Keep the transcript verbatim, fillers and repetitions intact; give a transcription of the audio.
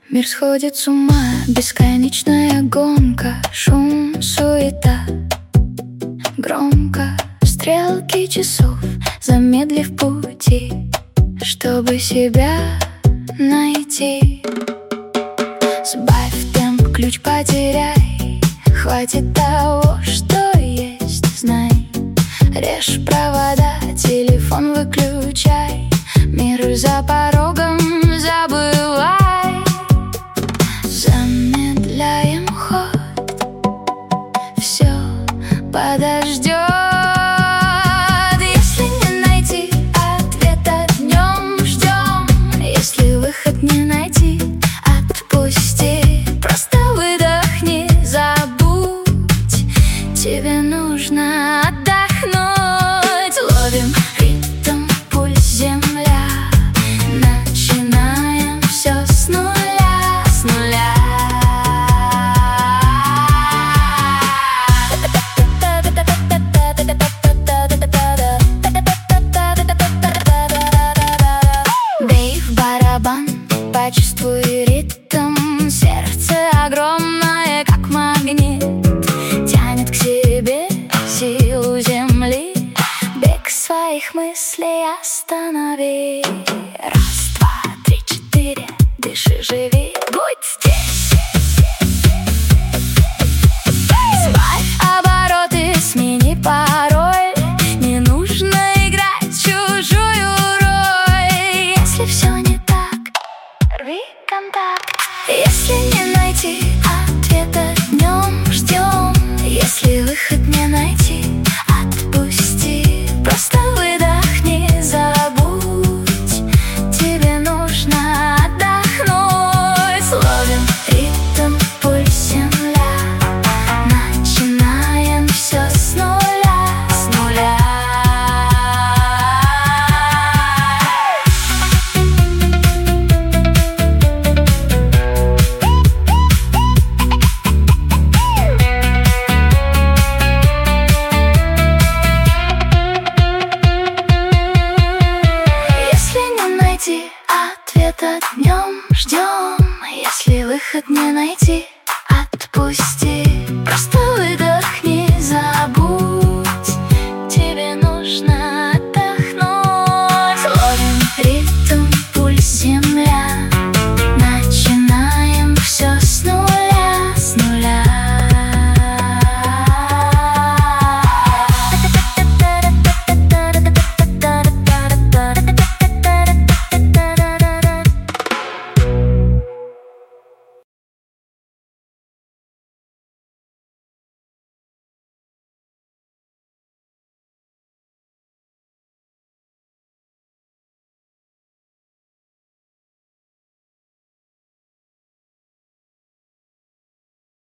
Мир сходит с ума, бесконечная гонка, шум, суета. Громко стрелки часов, замедлив пути, чтобы себя найти. Сбавь темп, ключ потеряй, хватит того, что есть, знай. Режь провода, телефон выключай, мир за порогом забывай. Замедляем ход, все подождет. Если не найти ответа днем, ждем. Если выход не найти, отпусти. Просто выдохни, забудь. Тебе нужно отдохнуть. Ловим ритм, пульс, земля. Начинаем все с нуля, с нуля. Бей в барабан, почувствуй ритм. Сердце огромное, как магнит, тянет к себе силу земли. Бег своих мыслей останови. Раз, два, три, четыре. Дыши, живи, будь здесь. Сбавь обороты, смени пароль. Не нужно играть чужую роль. Если все не так, рви контакт. Если не найти ответа днем, ждем. Если выход не найти, отпусти. Просто выдохни, забудь. Тебе нужно отдохнуть. Ловим ритм, пульс, земля. Начинаем все с нуля, с нуля. Ответа днем, ждем. Если выход не найти, отпусти. Просто выдохни, забудь.